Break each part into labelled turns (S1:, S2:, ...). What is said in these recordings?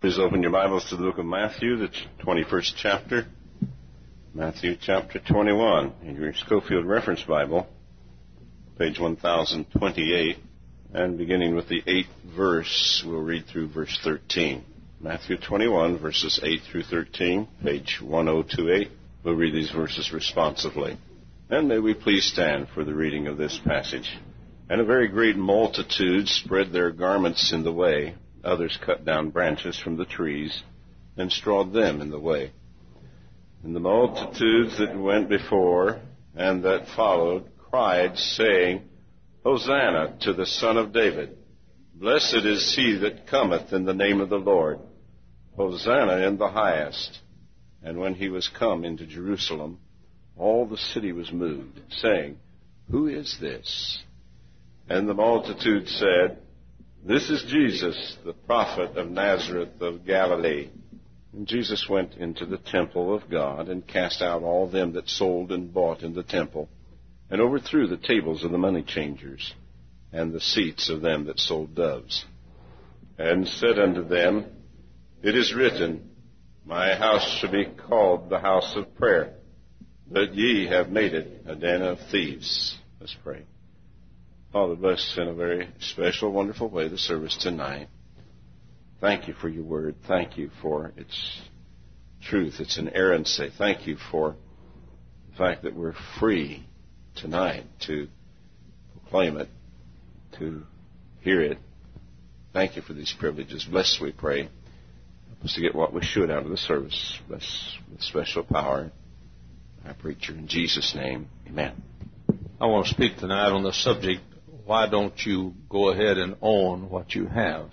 S1: Please open your Bibles to the book of Matthew, the 21st chapter. Matthew chapter 21 in your Schofield Reference Bible, page 1028, and beginning with the 8th verse, we'll read through verse 13. Matthew 21, verses 8 through 13, page 1028. We'll read these verses responsively. And may we please stand for the reading of this passage. And a very great multitude spread their garments in the way. Others cut down branches from the trees and strawed them in the way. And the multitudes that went before and that followed cried, saying, Hosanna to the Son of David. Blessed is he that cometh in the name of the Lord. Hosanna in the highest. And when he was come into Jerusalem, all the city was moved, saying, Who is this? And the multitude said, This is Jesus, the prophet of Nazareth of Galilee. And Jesus went into the temple of God and cast out all them that sold and bought in the temple, and overthrew the tables of the money changers, and the seats of them that sold doves, and said unto them, It is written, My house shall be called the house of prayer, but ye have made it a den of thieves. Let's pray. Father, bless in a very special, wonderful way the service tonight. Thank you for your word. Thank you for its truth, its inerrancy. Thank you for the fact that we're free tonight to proclaim it, to hear it. Thank you for these privileges. Bless, we pray. Help us to get what we should out of the service. Bless with special power our preacher. In Jesus' name, amen.
S2: I want to speak tonight on the subject, why don't you go ahead and own what you have?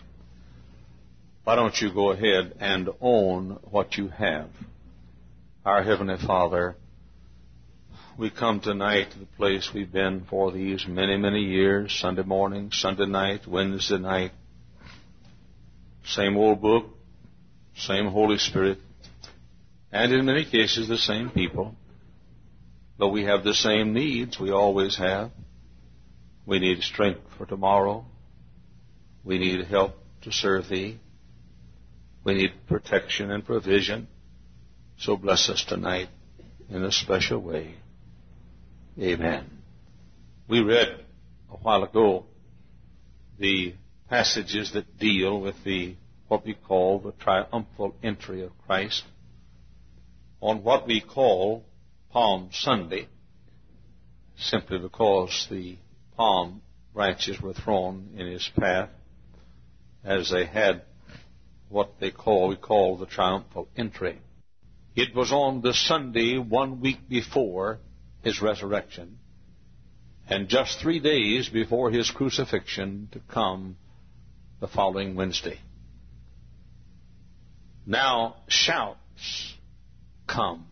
S2: Why don't you go ahead and own what you have? Our Heavenly Father, we come tonight to the place we've been for these many, many years, Sunday morning, Sunday night, Wednesday night. Same old book, same Holy Spirit, and in many cases the same people. But we have the same needs we always have. We need strength for tomorrow. We need help to serve Thee. We need protection and provision. So bless us tonight in a special way. Amen. We read a while ago the passages that deal with what we call the triumphal entry of Christ on what we call Palm Sunday, simply because the palm branches were thrown in his path as they had what we call the triumphal entry. It was on the Sunday 1 week before his resurrection, and just 3 days before his crucifixion to come the following Wednesday. Now shouts come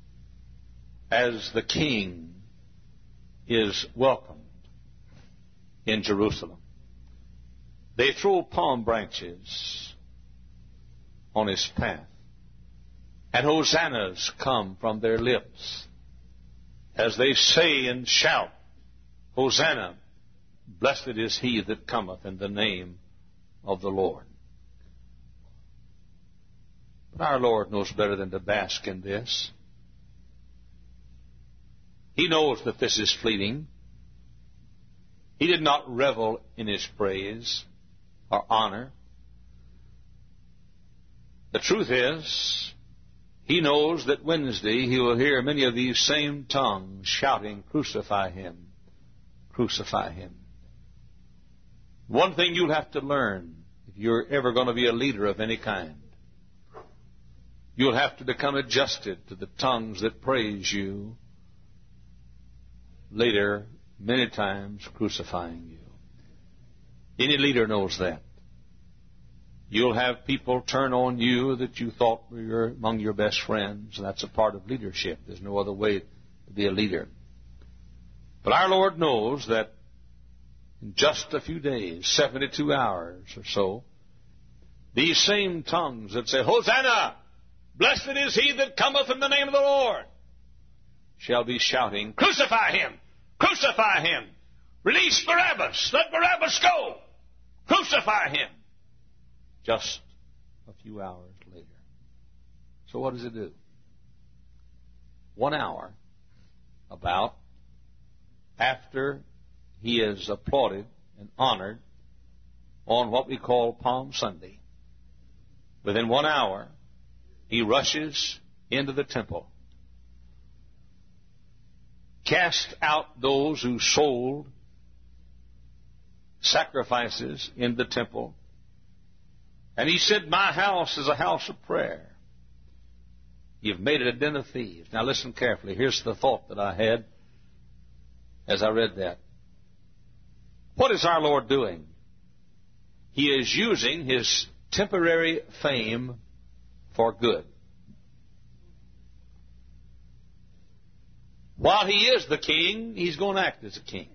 S2: as the King is welcomed in Jerusalem. They throw palm branches on his path, and hosannas come from their lips as they say and shout, Hosanna, blessed is he that cometh in the name of the Lord. But our Lord knows better than to bask in this. He knows that this is fleeting. He did not revel in his praise or honor. The truth is, he knows that Wednesday he will hear many of these same tongues shouting, Crucify him, crucify him. One thing you'll have to learn if you're ever going to be a leader of any kind, you'll have to become adjusted to the tongues that praise you, later, many times, crucifying you. Any leader knows that. You'll have people turn on you that you thought were among your best friends, and that's a part of leadership. There's no other way to be a leader. But our Lord knows that in just a few days, 72 hours or so, these same tongues that say, Hosanna! Blessed is he that cometh in the name of the Lord, shall be shouting, Crucify him! Crucify him! Release Barabbas! Let Barabbas go! Crucify him! Just a few hours later. So what does it do? 1 hour about after he is applauded and honored on what we call Palm Sunday, within 1 hour, he rushes into the temple, cast out those who sold sacrifices in the temple, and he said, "My house is a house of prayer. You've made it a den of thieves." Now listen carefully. Here's the thought that I had as I read that. What is our Lord doing? He is using his temporary fame for good. While he is the king, he's going to act as a king.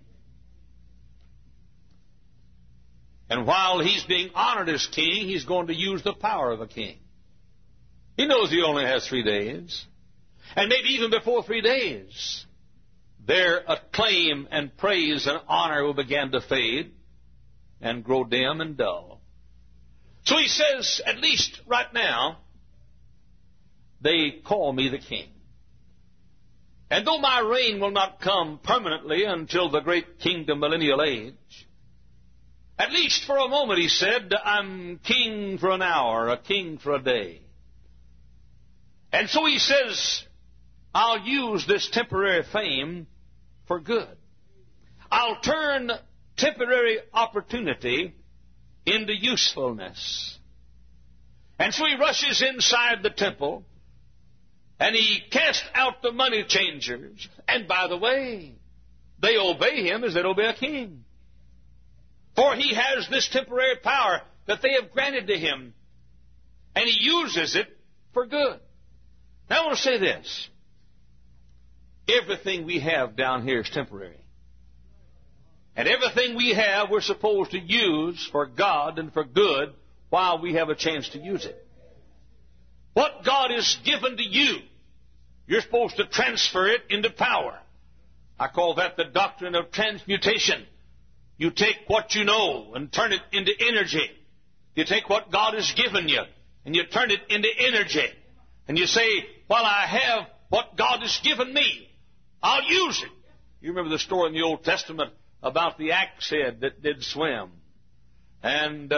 S2: And while he's being honored as king, he's going to use the power of a king. He knows he only has 3 days. And maybe even before 3 days, their acclaim and praise and honor will begin to fade and grow dim and dull. So he says, at least right now, they call me the king. And though my reign will not come permanently until the great kingdom millennial age, at least for a moment, he said, I'm king for an hour, a king for a day. And so he says, I'll use this temporary fame for good. I'll turn temporary opportunity into usefulness. And so he rushes inside the temple, and he casts out the money changers. And by the way, they obey him as they'd obey a king. For he has this temporary power that they have granted to him, and he uses it for good. Now I want to say this. Everything we have down here is temporary. And everything we have we're supposed to use for God and for good while we have a chance to use it. What God has given to you, you're supposed to transfer it into power. I call that the doctrine of transmutation. You take what you know and turn it into energy. You take what God has given you and you turn it into energy. And you say, while I have what God has given me, I'll use it. You remember the story in the Old Testament about the axe head that did swim. And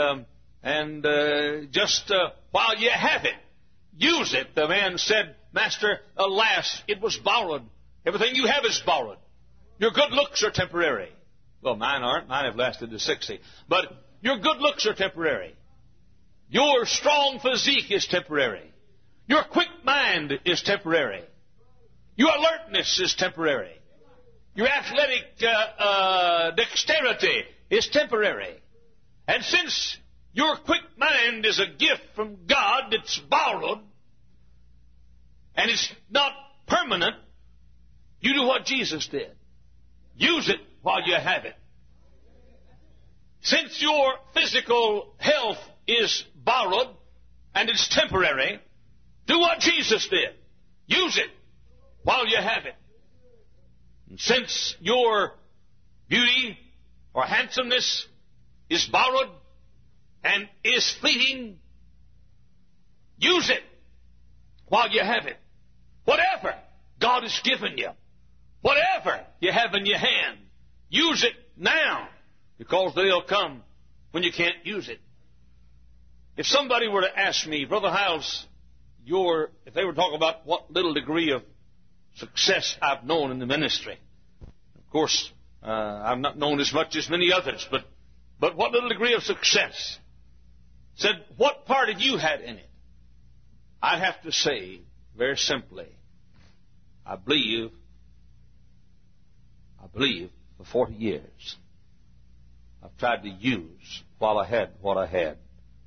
S2: just while you have it, use it. The man said, Master, alas, it was borrowed. Everything you have is borrowed. Your good looks are temporary. Well, mine aren't. Mine have lasted to 60. But your good looks are temporary. Your strong physique is temporary. Your quick mind is temporary. Your alertness is temporary. Your athletic dexterity is temporary. And since your quick mind is a gift from God that's borrowed, and it's not permanent, you do what Jesus did. Use it while you have it. Since your physical health is borrowed and it's temporary, do what Jesus did. Use it while you have it. And since your beauty or handsomeness is borrowed and is fleeting, use it while you have it. Whatever God has given you, whatever you have in your hand, use it now, because the day will come when you can't use it. If somebody were to ask me, Brother Hiles, if they were talking about what little degree of success I've known in the ministry, of course, I've not known as much as many others, but what little degree of success, said, what part have you had in it? I'd have to say, very simply, I believe for 40 years, I've tried to use while I had what I had.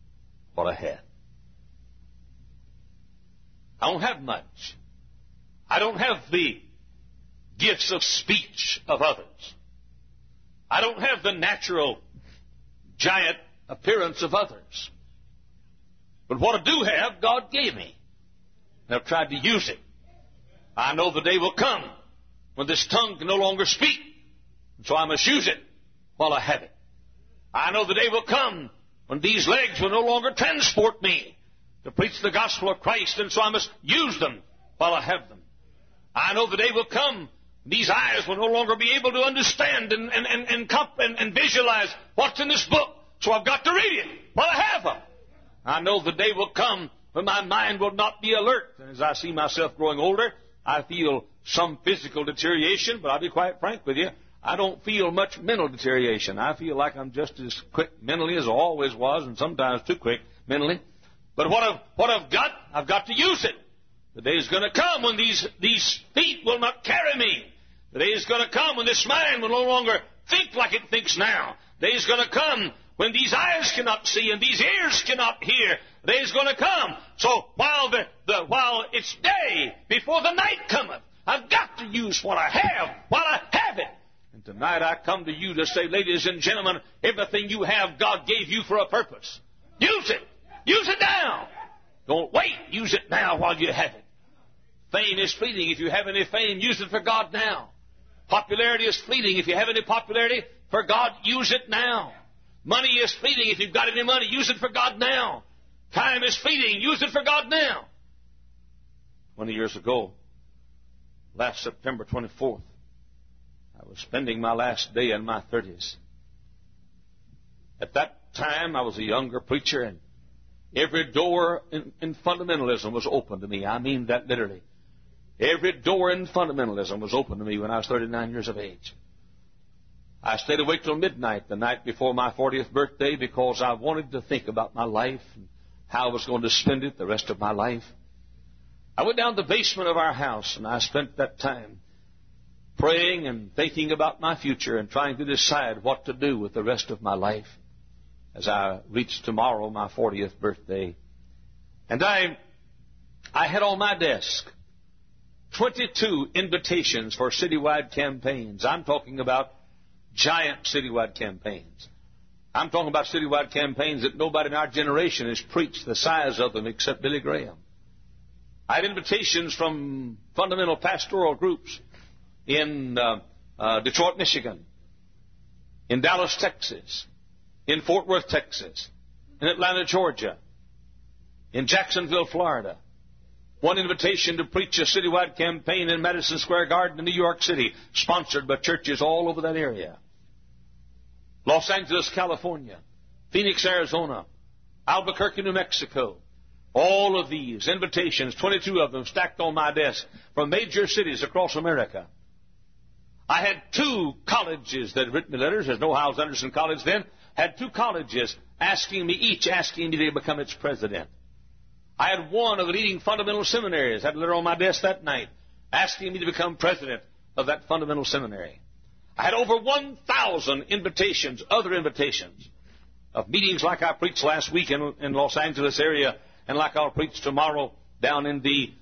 S2: I don't have much. I don't have the gifts of speech of others. I don't have the natural giant appearance of others. But what I do have, God gave me. And I've tried to use it. I know the day will come when this tongue can no longer speak. And so I must use it while I have it. I know the day will come when these legs will no longer transport me. to preach the gospel of Christ, and so I must use them while I have them. I know the day will come, these eyes will no longer be able to understand and visualize what's in this book, so I've got to read it while I have them. I know the day will come when my mind will not be alert, and as I see myself growing older, I feel some physical deterioration, but I'll be quite frank with you, I don't feel much mental deterioration. I feel like I'm just as quick mentally as I always was, and sometimes too quick mentally. But what I've got to use it. The day is going to come when these feet will not carry me. The day is going to come when this mind will no longer think like it thinks now. The day is going to come when these eyes cannot see and these ears cannot hear. The day is going to come. So while it's day before the night cometh, I've got to use what I have while I have it. And tonight I come to you to say, ladies and gentlemen, everything you have, God gave you for a purpose. Use it. Use it now. Don't wait. Use it now while you have it. Fame is fleeting. If you have any fame, use it for God now. Popularity is fleeting. If you have any popularity for God, use it now. Money is fleeting. If you've got any money, use it for God now. Time is fleeting. Use it for God now. 20 years ago, last September 24th, I was spending my last day in my 30s. At that time, I was a younger preacher, and every door in fundamentalism was open to me. I mean that literally. Every door in fundamentalism was open to me when I was 39 years of age. I stayed awake till midnight the night before my 40th birthday because I wanted to think about my life and how I was going to spend it the rest of my life. I went down to the basement of our house, and I spent that time praying and thinking about my future and trying to decide what to do with the rest of my life as I reached tomorrow, my 40th birthday. And I had on my desk 22 invitations for citywide campaigns. I'm talking about giant citywide campaigns. I'm talking about citywide campaigns that nobody in our generation has preached the size of them except Billy Graham. I had invitations from fundamental pastoral groups in Detroit, Michigan, in Dallas, Texas, in Fort Worth, Texas, in Atlanta, Georgia, in Jacksonville, Florida. One invitation to preach a citywide campaign in Madison Square Garden in New York City, sponsored by churches all over that area. Los Angeles, California, Phoenix, Arizona, Albuquerque, New Mexico. All of these invitations, 22 of them stacked on my desk from major cities across America. I had 2 colleges that had written me letters. There's no Hyles-Anderson College then. Had 2 colleges asking me to become its president. I had one of the leading fundamental seminaries, had a letter on my desk that night, asking me to become president of that fundamental seminary. I had over 1,000 invitations, other invitations, of meetings like I preached last week in Los Angeles area, and like I'll preach tomorrow down in the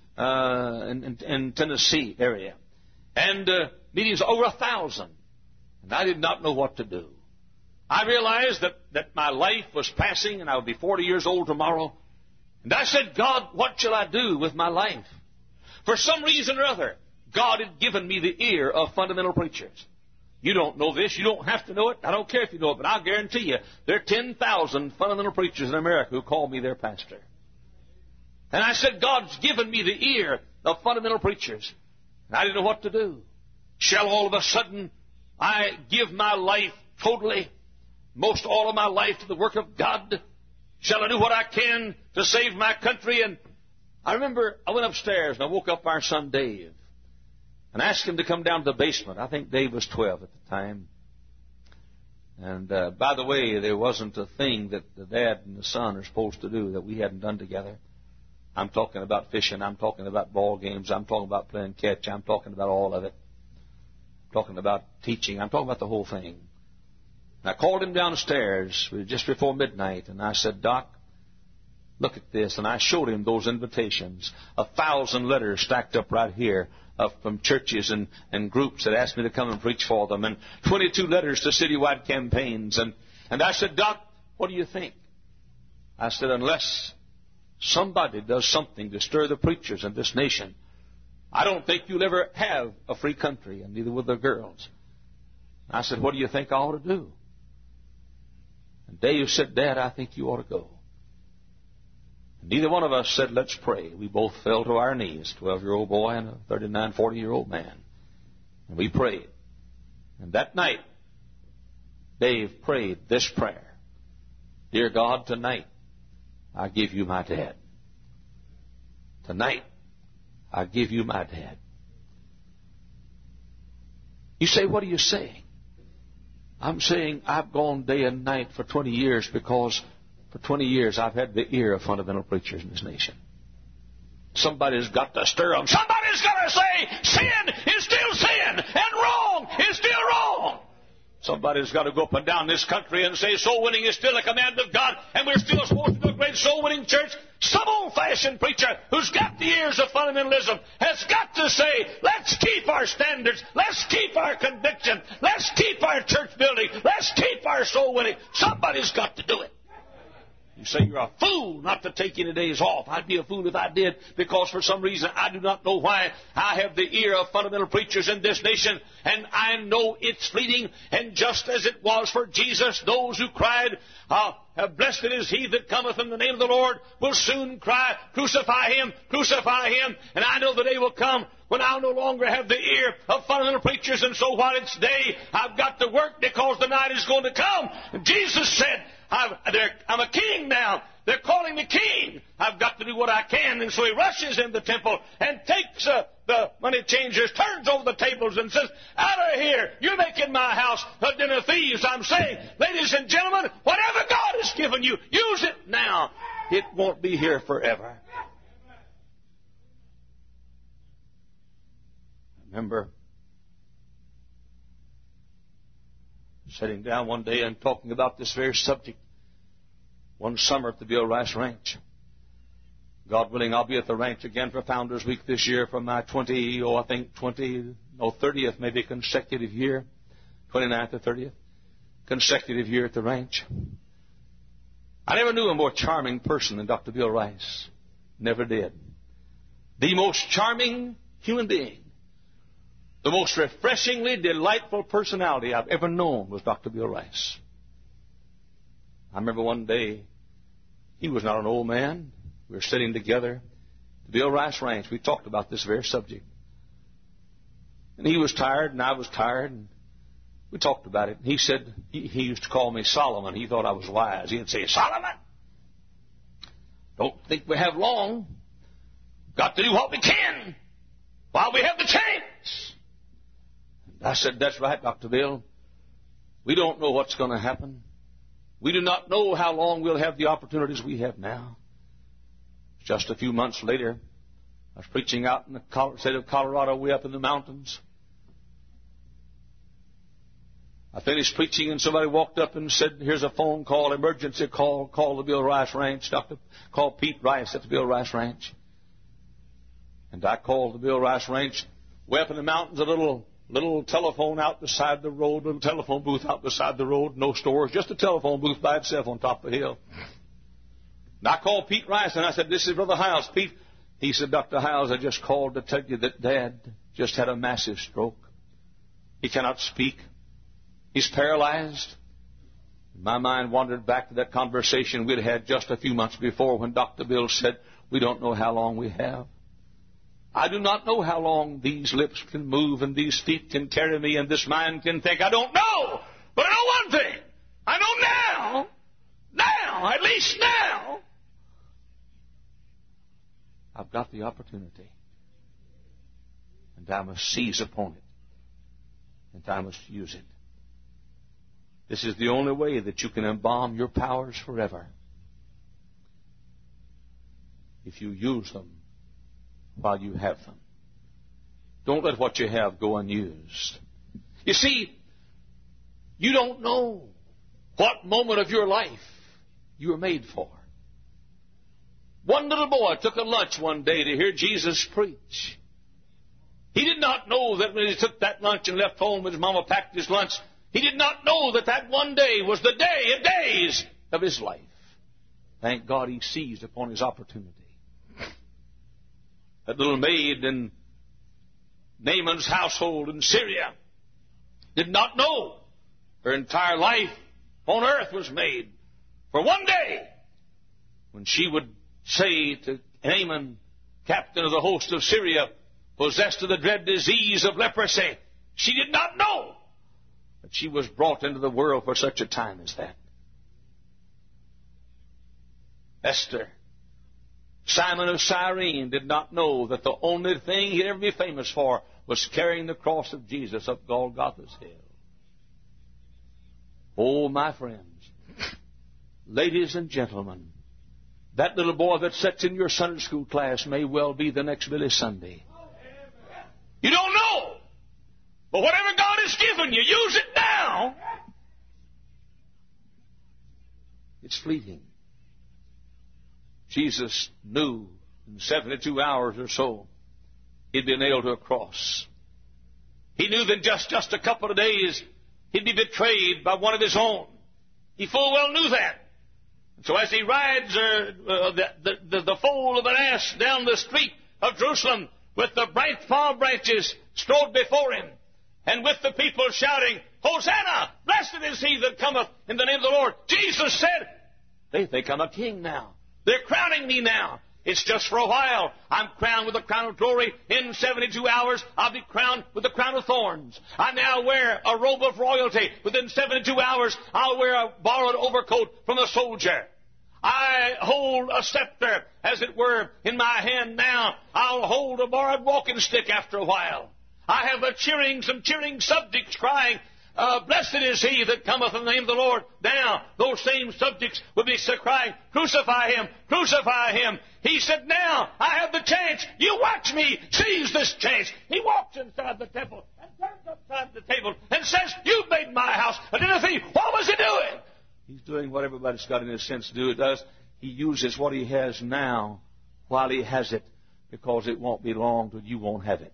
S2: in Tennessee area. And meetings over 1,000. And I did not know what to do. I realized that my life was passing, and I would be 40 years old tomorrow. And I said, God, what shall I do with my life? For some reason or other, God had given me the ear of fundamental preachers. You don't know this. You don't have to know it. I don't care if you know it, but I'll guarantee you there are 10,000 fundamental preachers in America who call me their pastor. And I said, God's given me the ear of fundamental preachers. And I didn't know what to do. Shall all of a sudden I give my life totally, most all of my life to the work of God? Shall I do what I can to save my country? And I remember I went upstairs and I woke up our son Dave and asked him to come down to the basement. I think Dave was 12 at the time. And by the way, there wasn't a thing that the dad and the son are supposed to do that we hadn't done together. I'm talking about fishing. I'm talking about ball games. I'm talking about playing catch. I'm talking about all of it. I'm talking about teaching. I'm talking about the whole thing. And I called him downstairs just before midnight, and I said, Doc, look at this. And I showed him those invitations, 1,000 letters stacked up right here from churches and groups that asked me to come and preach for them, and 22 letters to citywide campaigns. And I said, Doc, what do you think? I said, unless somebody does something to stir the preachers in this nation, I don't think you'll ever have a free country, and neither will the girls. I said, what do you think I ought to do? And Dave said, Dad, I think you ought to go. Neither one of us said, let's pray. We both fell to our knees, a 12-year-old boy and a 39, 40-year-old man. And we prayed. And that night, Dave prayed this prayer. Dear God, tonight, I give you my dad. Tonight, I give you my dad. You say, what are you saying? I'm saying I've gone day and night for 20 years because for 20 years I've had the ear of fundamental preachers in this nation. Somebody's got to stir them. Somebody's got to say sin is still sin and wrong is still wrong. Somebody's got to go up and down this country and say soul winning is still a command of God and we're still supposed to do a great soul winning church. Some old-fashioned preacher who's got the ears of fundamentalism has got to say, let's keep our standards, let's keep our conviction, let's keep our church building, let's keep our soul winning. Somebody's got to do it. You say you're a fool not to take any days off. I'd be a fool if I did, because for some reason I do not know why I have the ear of fundamental preachers in this nation, and I know it's fleeting. And just as it was for Jesus, those who cried, blessed is he that cometh in the name of the Lord, will soon cry, crucify him, crucify him. And I know the day will come when I'll no longer have the ear of fundamental preachers, and so while it's day, I've got to work because the night is going to come. And Jesus said, I'm a king now. They're calling me king. I've got to do what I can. And so he rushes in the temple and takes the money changers, turns over the tables and says, out of here. You're making my house a den of thieves. I'm saying, ladies and gentlemen, whatever God has given you, use it now. It won't be here forever. I remember sitting down one day and talking about this very subject one summer at the Bill Rice Ranch. God willing, I'll be at the ranch again for Founders Week this year for my 30th maybe consecutive year, 29th or 30th consecutive year at the ranch. I never knew a more charming person than Dr. Bill Rice. Never did. The most charming human being, the most refreshingly delightful personality I've ever known was Dr. Bill Rice. I remember one day, he was not an old man. We were sitting together at the Bill Rice Ranch. We talked about this very subject. And he was tired, and I was tired, and we talked about it. He said, he used to call me Solomon. He thought I was wise. He'd say, Solomon, don't think we have long. Got to do what we can while we have the chance. I said, that's right, Dr. Bill. We don't know what's going to happen. We do not know how long we'll have the opportunities we have now. Just a few months later, I was preaching out in the state of Colorado, way up in the mountains. I finished preaching and somebody walked up and said, here's a phone call, emergency call, call the Bill Rice Ranch. Call Pete Rice at the Bill Rice Ranch. And I called the Bill Rice Ranch, way up in the mountains, a little telephone out beside the road, little telephone booth out beside the road, no stores, just a telephone booth by itself on top of the hill. And I called Pete Rice and I said, this is Brother Hiles. Pete, he said, Dr. Hiles, I just called to tell you that Dad just had a massive stroke. He cannot speak. He's paralyzed. My mind wandered back to that conversation we'd had just a few months before when Dr. Bill said, we don't know how long we have. I do not know how long these lips can move and these feet can carry me and this mind can think. I don't know. But I know one thing. I know now, at least now, I've got the opportunity. And I must seize upon it. And I must use it. This is the only way that you can embalm your powers forever. If you use them while you have them. Don't let what you have go unused. You see, you don't know what moment of your life you were made for. One little boy took a lunch one day to hear Jesus preach. He did not know that when he took that lunch and left home with his mama packed his lunch, he did not know that that one day was the day of days of his life. Thank God he seized upon his opportunity. That little maid in Naaman's household in Syria did not know her entire life on earth was made for one day when she would say to Naaman, captain of the host of Syria, possessed of the dread disease of leprosy, she did not know that she was brought into the world for such a time as that. Esther, Simon of Cyrene, did not know that the only thing he'd ever be famous for was carrying the cross of Jesus up Golgotha's hill. Oh, my friends, ladies and gentlemen, that little boy that sits in your Sunday school class may well be the next Billy Sunday. You don't know. But whatever God has given you, use it now. It's fleeting. Jesus knew in 72 hours or so he'd be nailed to a cross. He knew that just a couple of days he'd be betrayed by one of his own. He full well knew that. So as he rides the foal of an ass down the street of Jerusalem with the bright palm branches strode before him, and with the people shouting, Hosanna! Blessed is he that cometh in the name of the Lord. Jesus said, they think I'm a king now. They're crowning me now. It's just for a while. I'm crowned with the crown of glory. In 72 hours, I'll be crowned with the crown of thorns. I now wear a robe of royalty. Within 72 hours, I'll wear a borrowed overcoat from a soldier. I hold a scepter, as it were, in my hand now. I'll hold a borrowed walking stick after a while. I have some cheering subjects crying, blessed is he that cometh in the name of the Lord. Now, those same subjects will be crying, crucify him, crucify him. He said, now, I have the chance. You watch me seize this chance. He walks inside the temple and turns upside the table and says, you've made my house a den of thieves. What was he doing? He's doing what everybody's got in his sense to do. It does. He uses what he has now while he has it, because it won't be long till you won't have it.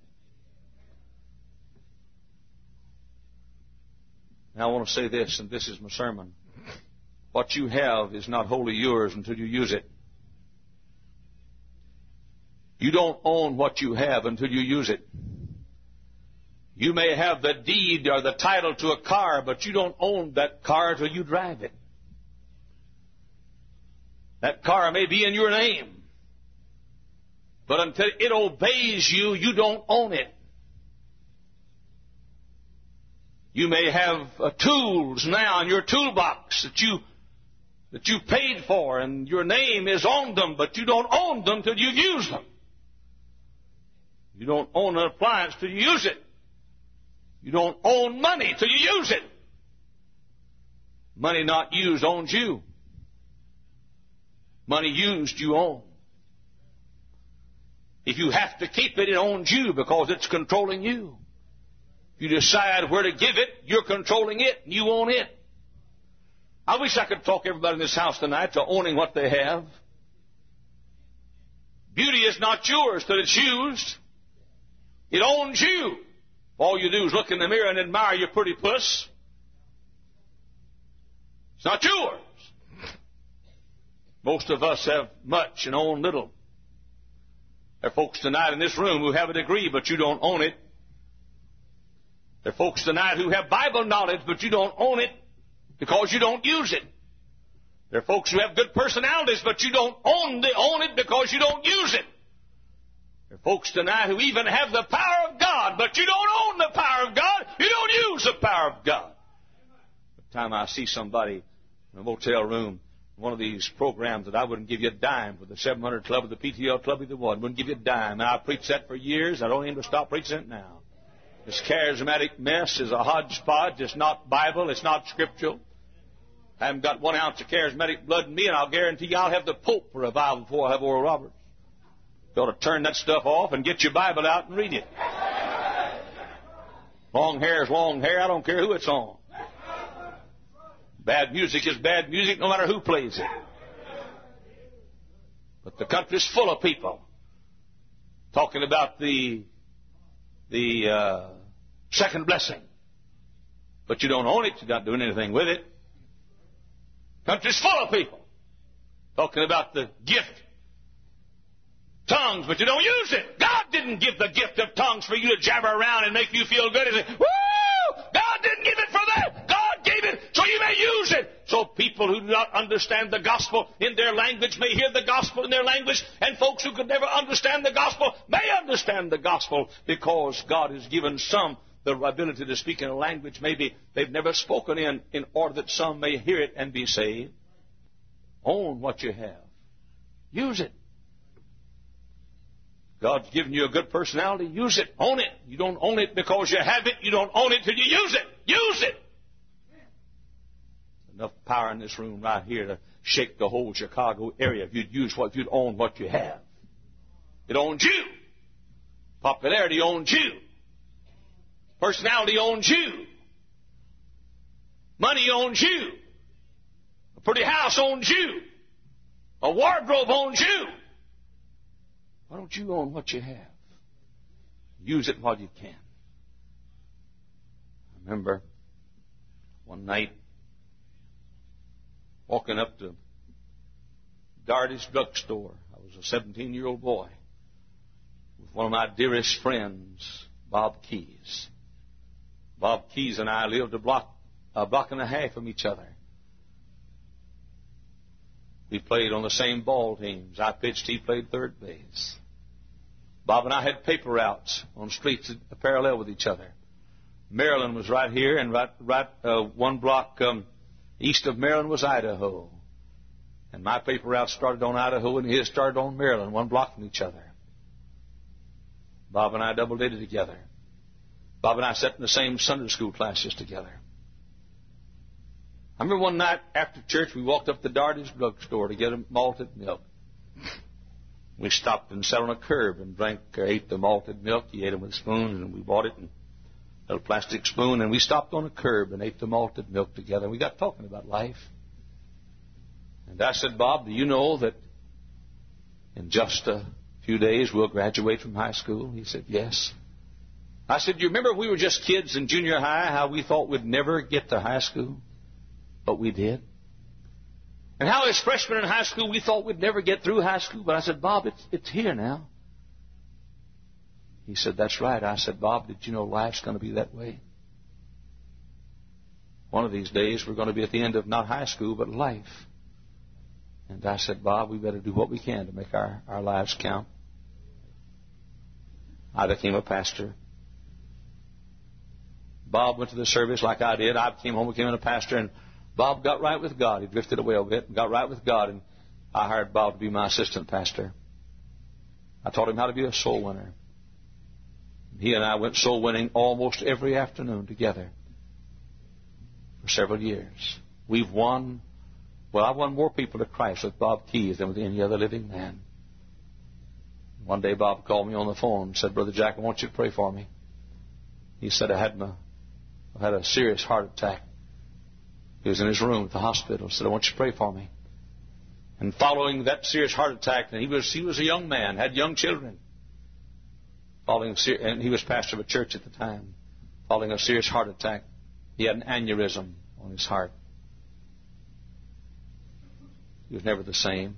S2: Now I want to say this, and this is my sermon. What you have is not wholly yours until you use it. You don't own what you have until you use it. You may have the deed or the title to a car, but you don't own that car until you drive it. That car may be in your name, but until it obeys you, you don't own it. You may have tools now in your toolbox that you paid for, and your name is on them, but you don't own them till you use them. You don't own an appliance till you use it. You don't own money till you use it. Money not used owns you. Money used you own. If you have to keep it, it owns you because it's controlling you. If you decide where to give it, you're controlling it, and you own it. I wish I could talk everybody in this house tonight to owning what they have. Beauty is not yours till it's used. It owns you. All you do is look in the mirror and admire your pretty puss. It's not yours. Most of us have much and own little. There are folks tonight in this room who have a degree, but you don't own it. There are folks tonight who have Bible knowledge, but you don't own it because you don't use it. There are folks who have good personalities, but you don't own it because you don't use it. There are folks tonight who even have the power of God, but you don't own the power of God. You don't use the power of God. The time I see somebody in a motel room, one of these programs that I wouldn't give you a dime for the 700 Club or the PTL Club either one, wouldn't give you a dime. And I preached that for years. I don't even stop preaching it now. This charismatic mess is a hodgepodge. It's not Bible. It's not scriptural. I haven't got 1 ounce of charismatic blood in me, and I'll guarantee you I'll have the Pope for revival before I have Oral Roberts. You ought to turn that stuff off and get your Bible out and read it. Long hair is long hair. I don't care who it's on. Bad music is bad music no matter who plays it. But the country's full of people talking about the second blessing. But you don't own it. You're not doing anything with it. The country's full of people talking about the gift, tongues, but you don't use it. God didn't give the gift of tongues for you to jabber around and make you feel good and say, woo! God didn't give it for that. God gave it so you may use it. so people who do not understand the gospel in their language may hear the gospel in their language, and folks who could never understand the gospel may understand the gospel, because God has given some the ability to speak in a language maybe they've never spoken in order that some may hear it and be saved. Own what you have. Use it. God's given you a good personality. Use it. Own it. You don't own it because you have it. You don't own it till you use it. Use it. Enough power in this room right here to shake the whole Chicago area if you'd own what you have. It owns you. Popularity owns you. Personality owns you. Money owns you. A pretty house owns you. A wardrobe owns you. Why don't you own what you have? Use it while you can. I remember one night walking up to Darty's drugstore. I was a 17-year-old boy with one of my dearest friends, Bob Keys. Bob Keys and I lived a block and a half from each other. We played on the same ball teams. I pitched, he played third base. Bob and I had paper routes on streets that parallel with each other. Maryland was right here, and one block east of Maryland was Idaho. And my paper route started on Idaho, and his started on Maryland, one block from each other. Bob and I double-dated together. Bob and I sat in the same Sunday school classes together. I remember one night after church, we walked up to Darty's drugstore to get a malted milk. We stopped and sat on a curb and ate the malted milk. He ate them with a spoon, and we bought it in a little plastic spoon, and we stopped on a curb and ate the malted milk together. We got talking about life. And I said, Bob, do you know that in just a few days we'll graduate from high school? He said, yes. I said, do you remember we were just kids in junior high, how we thought we'd never get to high school? But we did. And how as freshmen in high school we thought we'd never get through high school. But I said, Bob, it's here now. He said, that's right. I said, Bob, did you know life's going to be that way? One of these days we're going to be at the end of not high school, but life. And I said, Bob, we better do what we can to make our lives count. I became a pastor. Bob went to the service like I did. I came home, became a pastor, and Bob got right with God. He drifted away a bit and got right with God, and I hired Bob to be my assistant pastor. I taught him how to be a soul winner. He and I went soul winning almost every afternoon together for several years. I've won more people to Christ with Bob Keys than with any other living man. One day Bob called me on the phone and said, Brother Jack, I want you to pray for me. He said, I had a serious heart attack. He was in his room at the hospital. He said, I want you to pray for me. And following that serious heart attack, and he was a young man, had young children. And he was pastor of a church at the time. Following a serious heart attack, he had an aneurysm on his heart. He was never the same.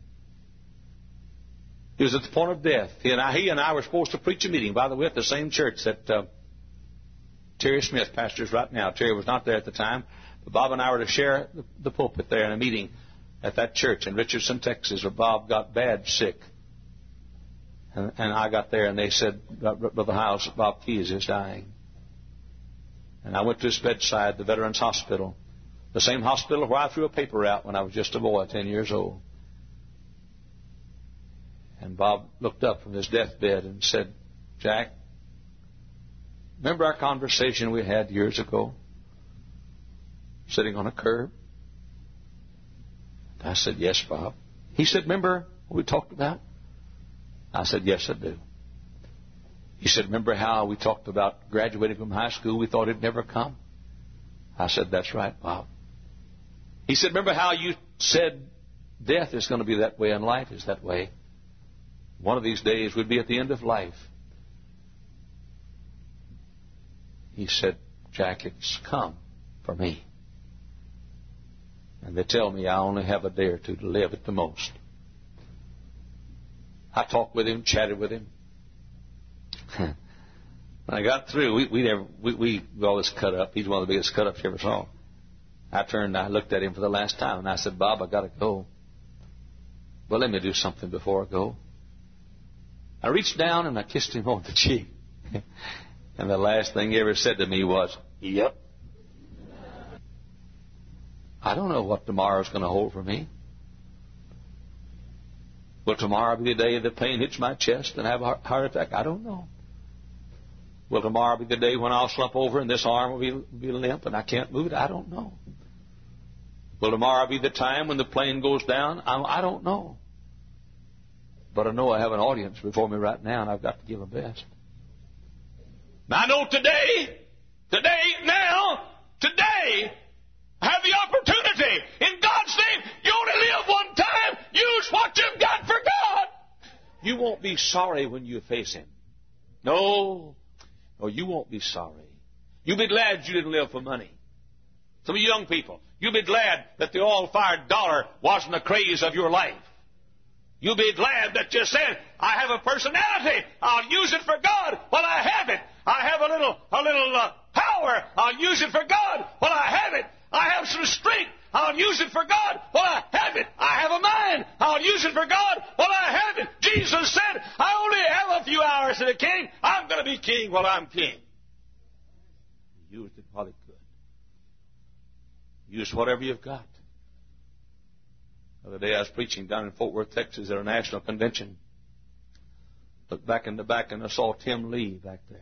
S2: He was at the point of death. He and I were supposed to preach a meeting, by the way, at the same church that Terry Smith pastors right now. Terry was not there at the time, but Bob and I were to share the pulpit there in a meeting at that church in Richardson, Texas, where Bob got bad sick. And I got there, and they said, Brother Hiles, Bob Keys is dying. And I went to his bedside, the Veterans Hospital, the same hospital where I threw a paper out when I was just a boy, 10 years old. And Bob looked up from his deathbed and said, Jack, remember our conversation we had years ago, sitting on a curb? I said, yes, Bob. He said, remember what we talked about? I said, yes, I do. He said, remember how we talked about graduating from high school? We thought it'd never come. I said, that's right, Bob. He said, remember how you said death is going to be that way and life is that way? One of these days we'd be at the end of life. He said, Jack, it's come for me. And they tell me I only have a day or two to live at the most. I talked with him, chatted with him. When I got through, we always cut up. He's one of the biggest cut-ups you ever saw. I turned and I looked at him for the last time, and I said, Bob, I got to go. Well, let me do something before I go. I reached down and I kissed him on the cheek. And the last thing he ever said to me was, yep. I don't know what tomorrow's going to hold for me. Will tomorrow be the day the pain hits my chest and I have a heart attack? I don't know. Will tomorrow be the day when I'll slump over and this arm will be limp and I can't move it? I don't know. Will tomorrow be the time when the plane goes down? I don't know. But I know I have an audience before me right now, and I've got to give my best. Now, I know today, I have the opportunity. In God's name, you only live one time. Use what you've got for God. You won't be sorry when you face Him. No, you won't be sorry. You'll be glad you didn't live for money. Some of you young people, you'll be glad that the oil-fired dollar wasn't the craze of your life. You'll be glad that you said, I have a personality. I'll use it for God while I have it. I have a little power. I'll use it for God while I have it. I have some strength. I'll use it for God while I have it. I have a mind. I'll use it for God while I have it. Jesus said, I only have a few hours as a king. I'm going to be king while I'm king. Use it while it could. Use whatever you've got. The other day I was preaching down in Fort Worth, Texas at a national convention. Looked back in the back and I saw Tim Lee back there.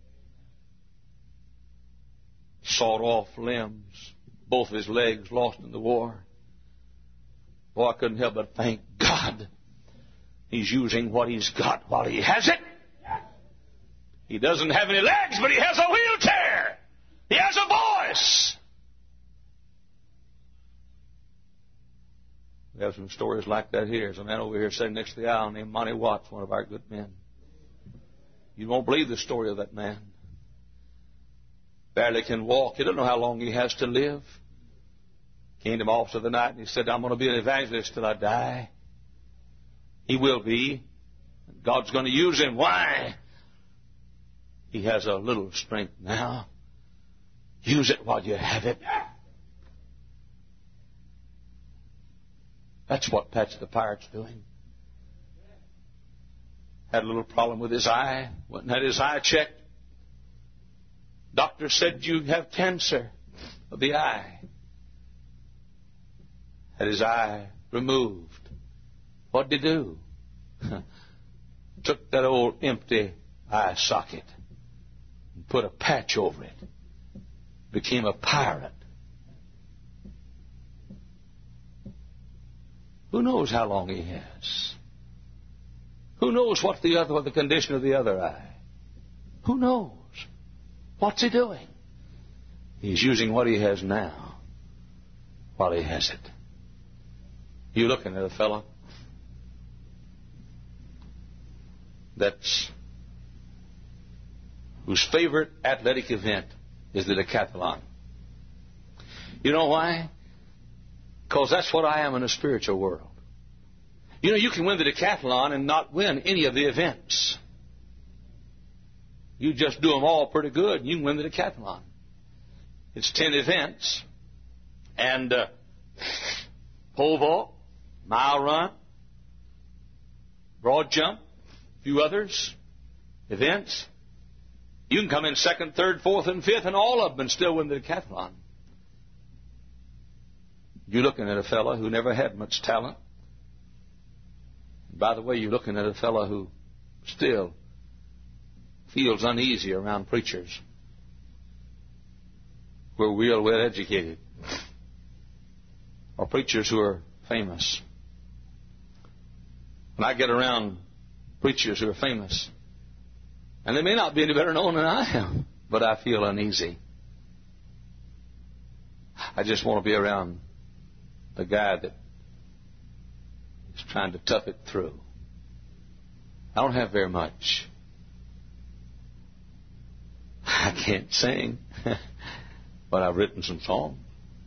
S2: Sawed off limbs, both of his legs lost in the war. Boy, I couldn't help but thank God He's using what He's got while He has it. He doesn't have any legs, but He has a wheelchair. He has a voice. We have some stories like that here. There's a man over here sitting next to the aisle named Monty Watts, one of our good men. You won't believe the story of that man. Barely can walk. He doesn't know how long he has to live. Came to my office of the night and he said, I'm going to be an evangelist till I die. He will be. God's going to use him. Why? He has a little strength now. Use it while you have it. That's what Patch the Pirate's doing. Had a little problem with his eye. Went and had his eye checked. Doctor said you have cancer of the eye. Had his eye removed. What did he do? Took that old empty eye socket and put a patch over it. Became a pirate. Who knows how long he has? Who knows what the condition of the other eye? Who knows? What's he doing? He's using what he has now while he has it. You looking at a fellow whose favorite athletic event is the decathlon. You know why? Because that's what I am in a spiritual world. You know, you can win the decathlon and not win any of the events. You just do them all pretty good, and you can win the decathlon. It's 10 events, and pole vault, mile run, broad jump, a few others, events. You can come in second, third, fourth, and fifth, and all of them and still win the decathlon. You're looking at a fellow who never had much talent. By the way, you're looking at a fellow who still feels uneasy around preachers who are real well educated or preachers who are famous. When I get around preachers who are famous, and they may not be any better known than I am, but I feel uneasy. I just want to be around the guy that is trying to tough it through. I don't have very much. I can't sing, but I've written some songs.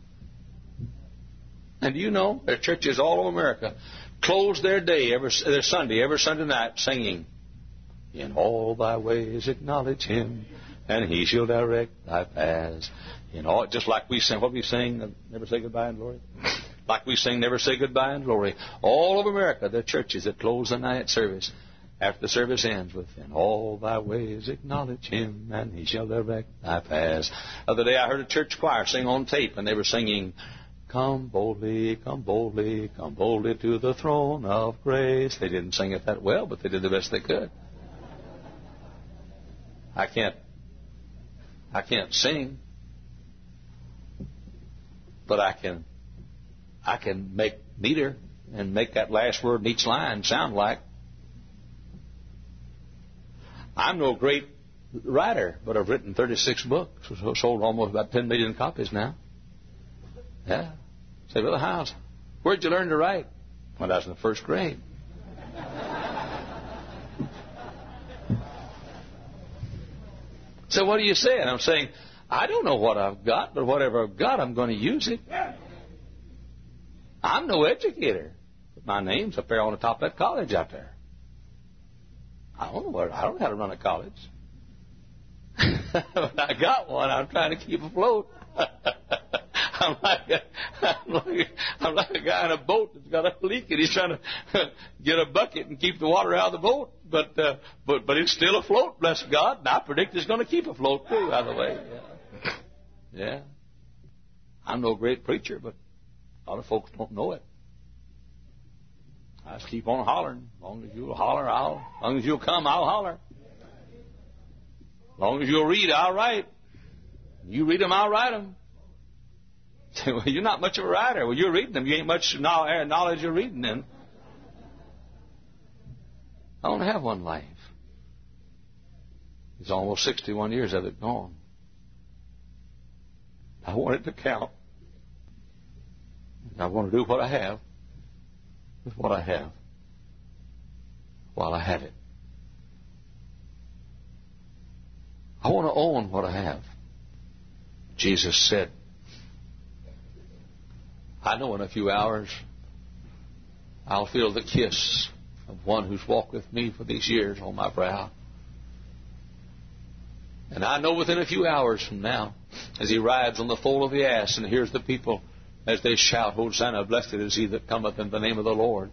S2: And you know, there are churches all over America close their Sunday, every Sunday night, singing, "In all thy ways acknowledge Him, and He shall direct thy paths. In all, just like we sing, what we sing, Never Say Goodbye in Glory? Like we sing, Never Say Goodbye in Glory. All over America, there are churches that close the night service after the service ends with, in all thy ways acknowledge Him, and He shall direct thy paths. The other day I heard a church choir sing on tape, and they were singing, come boldly, come boldly, come boldly to the throne of grace. They didn't sing it that well, but they did the best they could. I can't sing, but I can make meter and make that last word in each line sound like. I'm no great writer, but I've written 36 books, sold almost about 10 million copies now. Yeah. Say, Brother Howes, where'd you learn to write? When I was in the first grade. So what are you saying? I'm saying, I don't know what I've got, but whatever I've got, I'm going to use it. I'm no educator, but my name's up there on the top of that college out there. I don't know how to run a college. But I got one. I'm trying to keep afloat. I'm like a guy in a boat that's got a leak, and he's trying to get a bucket and keep the water out of the boat. But it's still afloat, bless God. And I predict it's going to keep afloat too, by the way. Yeah. I'm no great preacher, but a lot of folks don't know it. I just keep on hollering. As long as you'll holler, as long as you'll come, I'll holler. As long as you'll read, I'll write. You read them, I'll write them. Say, well, you're not much of a writer. Well, you're reading them. You ain't much knowledge you're reading them. I only have one life. It's almost 61 years of it gone. I want it to count. I want to do what I have with what I have while I have it. I want to own what I have. Jesus said, I know in a few hours I'll feel the kiss of one who's walked with me for these years on my brow. And I know within a few hours from now, as He rides on the foal of the ass and hears the people as they shout, Hosanna, blessed is he that cometh in the name of the Lord.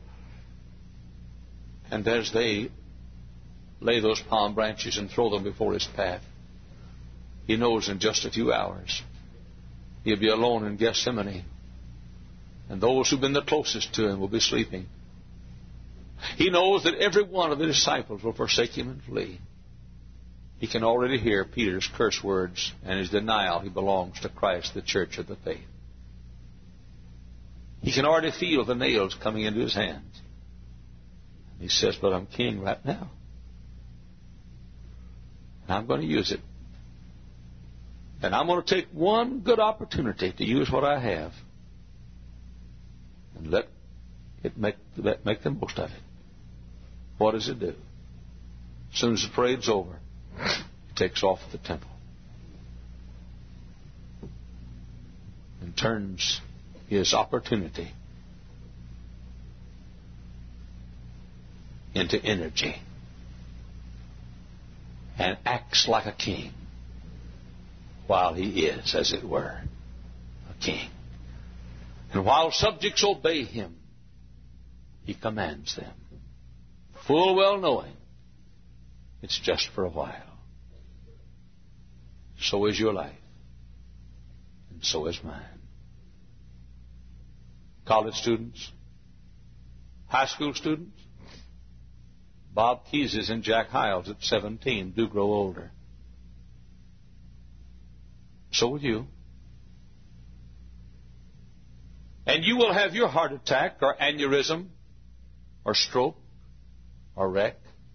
S2: And as they lay those palm branches and throw them before His path, He knows in just a few hours He'll be alone in Gethsemane. And those who've been the closest to Him will be sleeping. He knows that every one of the disciples will forsake Him and flee. He can already hear Peter's curse words and his denial he belongs to Christ, the church of the faith. He can already feel the nails coming into his hands. He says, but I'm king right now. And I'm going to use it. And I'm going to take one good opportunity to use what I have. And let it make the most of it. What does it do? As soon as the parade's over, He takes off the temple and turns His opportunity into energy and acts like a king while He is, as it were, a king. And while subjects obey Him, He commands them, full well knowing it's just for a while. So is your life, and so is mine. College students, high school students, Bob Keyes and Jack Hiles at 17 do grow older. So will you. And you will have your heart attack or aneurysm or stroke or wreck.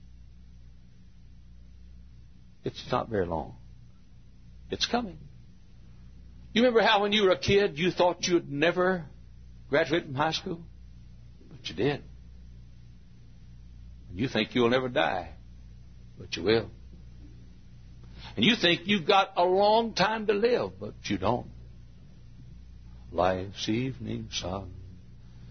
S2: It's not very long. It's coming. You remember how when you were a kid you thought you'd never graduate from high school? But you did. And you think you'll never die. But you will. And you think you've got a long time to live, but you don't. Life's evening sun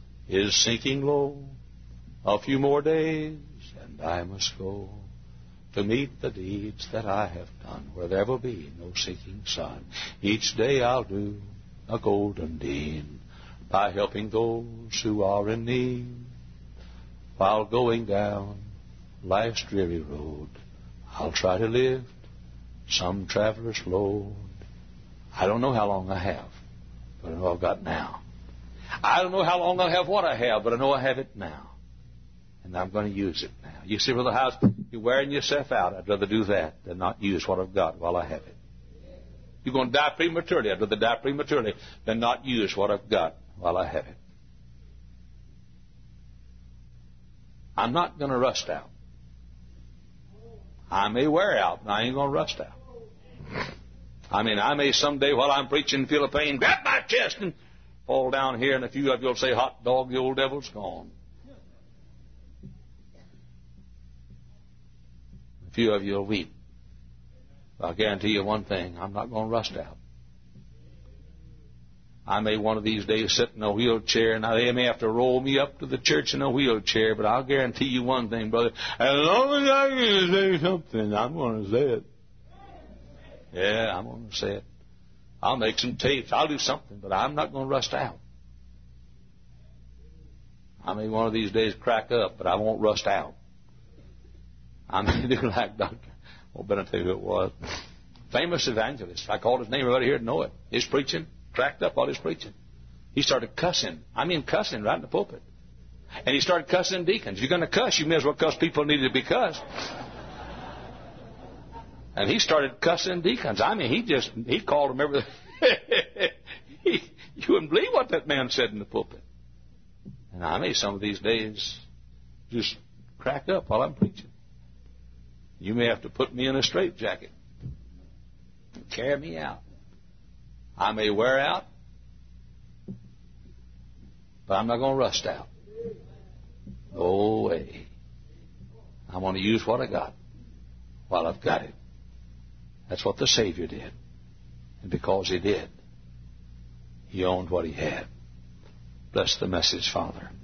S2: is sinking low. A few more days and I must go. to meet the deeds that I have done, where there will be no sinking sun. Each day I'll do a golden deed by helping those who are in need. While going down life's dreary road, I'll try to lift some traveler's load. I don't know how long I have, but I know I've got now. I don't know how long I'll have what I have, but I know I have it now. And I'm going to use it now. You see, Brother House, you're wearing yourself out. I'd rather do that than not use what I've got while I have it. You're going to die prematurely. I'd rather die prematurely than not use what I've got while I have it. I'm not going to rust out. I may wear out, but I ain't going to rust out. I may someday while I'm preaching feel a pain, grab my chest and fall down here, and a few of you will say, hot dog, the old devil's gone. A few of you will weep. I'll guarantee you one thing, I'm not going to rust out. I may one of these days sit in a wheelchair, and they may have to roll me up to the church in a wheelchair, but I'll guarantee you one thing, brother. As long as I can say something, I'm going to say it. Yeah, I'm going to say it. I'll make some tapes. I'll do something, but I'm not going to rust out. I may one of these days crack up, but I won't rust out. I may do like Dr. Well, better tell you who it was. Famous evangelist. If I called his name, everybody here would know it. He's preaching, cracked up while he's preaching. He started cussing. Cussing right in the pulpit. And he started cussing deacons. If you're going to cuss, you may as well cuss people who needed to be cussed. And he started cussing deacons. He called them everything. You wouldn't believe what that man said in the pulpit. And I may some of these days just crack up while I'm preaching. You may have to put me in a straitjacket and carry me out. I may wear out, but I'm not going to rust out. No way. I want to use what I got while I've got it. That's what the Savior did. And because He did, He owned what He had. Bless the message, Father.